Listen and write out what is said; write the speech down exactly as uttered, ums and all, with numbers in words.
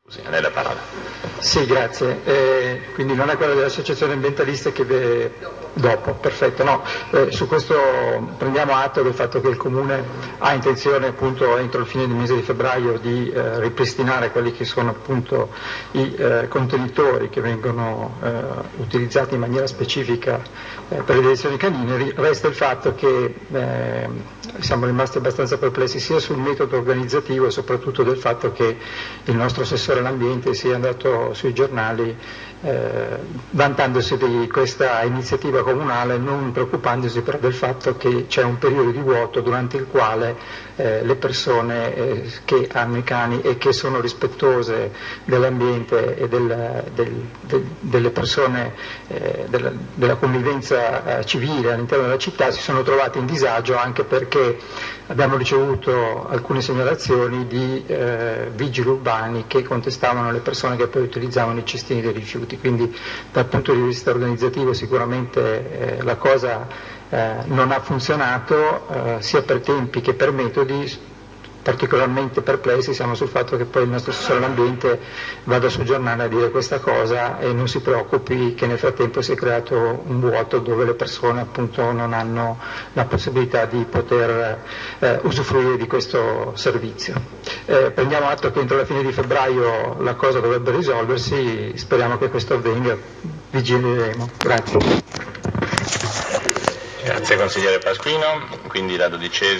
Sì, a lei la parola. Sì, grazie. Eh, quindi non è quella dell'associazione ambientaliste che ve... dopo, perfetto. No, eh, su questo prendiamo atto del fatto che il Comune ha intenzione appunto entro il fine del mese di febbraio di eh, ripristinare quelli che sono appunto i eh, contenitori che vengono eh, utilizzati in maniera specifica eh, per le elezioni canine. Resta il fatto che eh, siamo rimasti abbastanza perplessi sia sul metodo organizzativo e soprattutto del fatto che il nostro assessore all'ambiente sia andato sui giornali eh, vantandosi di questa iniziativa comunale, non preoccupandosi però del fatto che c'è un periodo di vuoto durante il quale eh, le persone eh, che hanno i cani e che sono rispettose dell'ambiente e del, del, del, delle persone eh, della, della convivenza eh, civile all'interno della città si sono trovati in disagio, anche perché abbiamo ricevuto alcune segnalazioni di eh, vigili urbani che contestavano le persone che poi utilizzavano i cestini dei rifiuti, quindi dal punto di vista organizzativo sicuramente eh, la cosa eh, non ha funzionato eh, sia per tempi che per metodi. Particolarmente perplessi siamo sul fatto che poi il nostro assessore all'ambiente vada sul giornale a dire questa cosa e non si preoccupi che nel frattempo si è creato un vuoto dove le persone appunto non hanno la possibilità di poter eh, usufruire di questo servizio. Eh, prendiamo atto che entro la fine di febbraio la cosa dovrebbe risolversi, speriamo che questo avvenga, vigileremo. Grazie. Grazie consigliere Pasquino, quindi la dodicesima